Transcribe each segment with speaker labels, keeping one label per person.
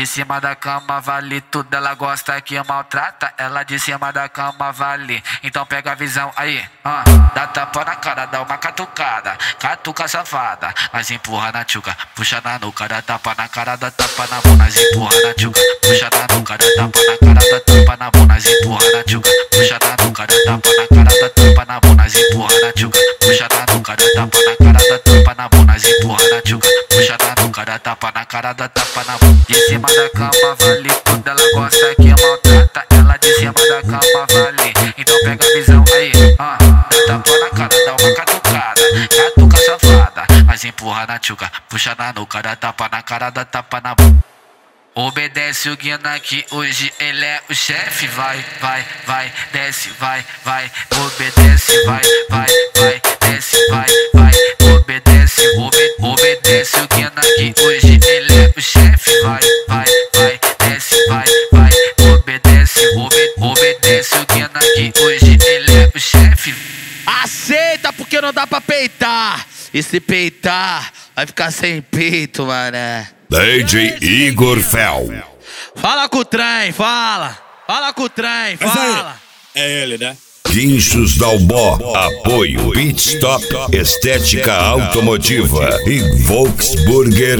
Speaker 1: De cima da cama vale tudo, ela gosta que maltrata. Ela de cima da cama vale, então pega a visão aí. Dá tapa na cara, dá uma catucada, catuca safada. Mas empurra na tchuca, puxa na nuca, dá tapa na cara, dá tapa na bunda. Mas empurra na tchuca, puxa na nuca, dá tapa na cara, dá tapa na bunda. Mas empurra na tchuca, puxa na nuca, dá tapa na cara, dá tapa na bunda. Mas empurra na tchuca, puxa na nuca, dá tapa na cara, dá tapa na bunda. Mas empurra na tchuca, puxa na nuca, dá tapa na cara, dá tapa na bunda. De cima da cama vale tudo, ela gosta que maltrata. Ela de cima da cama vale, então pega a visão aí. Dá tapa na cara, dá uma catucada, catuca safada. Mas empurra na tchuca, puxa na nuca, dá tapa na cara, dá tapa na bunda. Obedece o Guina que hoje ele é o chefe. Vai, vai, vai, desce, vai, vai. Obedece, vai, vai, vai, desce, vai, vai. Obedece, obedece o Guina que hoje ele é o chefe. Vai, vai, vai, desce, vai, vai. Obedece, obedece o Guina que hoje ele é o chefe.
Speaker 2: Aceita porque não dá pra peitar. E se peitar, vai ficar sem peito, mané.
Speaker 3: DJ Igor Fel.
Speaker 2: Fala com o trem, fala. Fala com o trem, fala.
Speaker 4: É ele, né?
Speaker 3: Guinchos Dalbó. Apoio Pitstop, Estética Automotiva e Volksburger.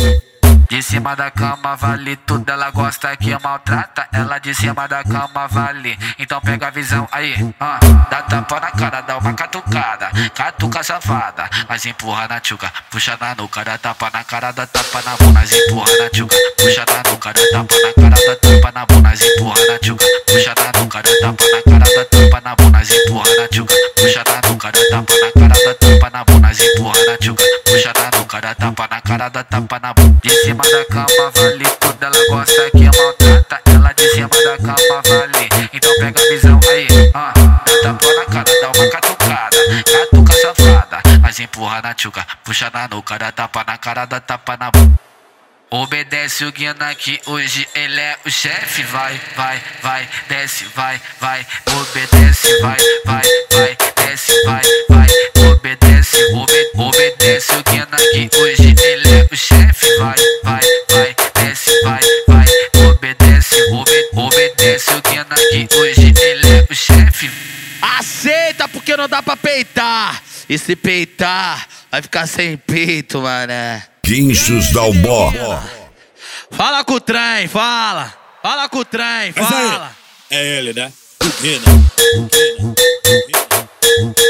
Speaker 1: De cima da cama vale tudo, ela gosta que maltrata. Ela de cima da cama vale, então pega a visão aí. Dá tapa na cara, dá uma catucada, catuca safada. Mas empurra na tchuca, puxa na nuca, dá tapa na cara, dá tapa na bunda. Mas empurra na tchuca, puxa na nuca, dá tapa na cara, dá tapa na bunda. Mas empurra na tchuca, puxa na nuca, dá tapa na cara, dá tapa na bunda. Mas empurra na tchuca, puxa na nuca, dá tapa na cara, dá tapa na bunda. Mas empurra na tchuca, puxa na nuca, dá tapa na cara, dá tapa na bunda. De cima da cama vale tudo, ela gosta que maltrata. Ela de cima da cama vale, então pega a visão aí. Dá tapa na cara, dá uma catucada, catuca safada. Mas empurra na tchuca, puxa na nuca, dá tapa na cara, dá tapa na bunda. Obedece o Guina que hoje ele é o chefe. Vai, vai, vai, desce, vai, vai. Obedece, vai, vai, vai, desce, vai, vai. Obedece, obedece o Guina que hoje ele é o chefe. Vai, vai, vai, desce, vai, vai. Obedece, obedece o Guina que hoje ele é o chefe.
Speaker 2: Aceita porque não dá pra peitar. E se peitar, vai ficar sem peito, mané.
Speaker 3: Guinchos Dalbó.
Speaker 2: Fala com o trem, fala. Fala com o trem, fala.
Speaker 4: É ele, né?